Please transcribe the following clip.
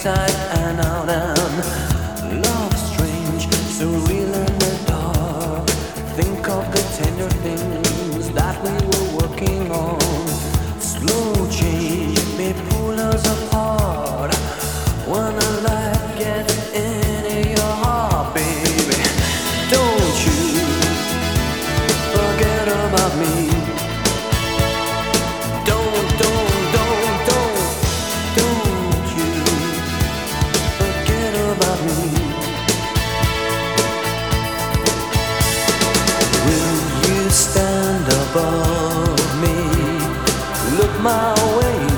inside and out, and love strange, so real in the dark. Think of the tender things that we were working on. Slow change may pull us apart when a light gets into your heart, baby. Don't you forget about me. Don't you forget about me. Will you stand above me? Look my way.